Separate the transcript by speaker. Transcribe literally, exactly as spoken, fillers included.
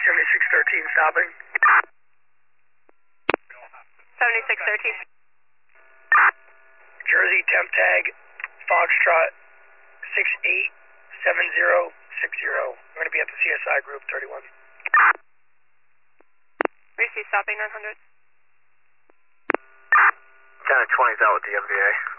Speaker 1: seventy-six thirteen stopping.
Speaker 2: seventy-six thirteen.
Speaker 1: Jersey temp tag, Foxtrot six eight seven zero six zero. I'm going to be at the C S I group thirty-one.
Speaker 2: Receive stopping nine hundred.
Speaker 3: ten to twenty's out with the M V A.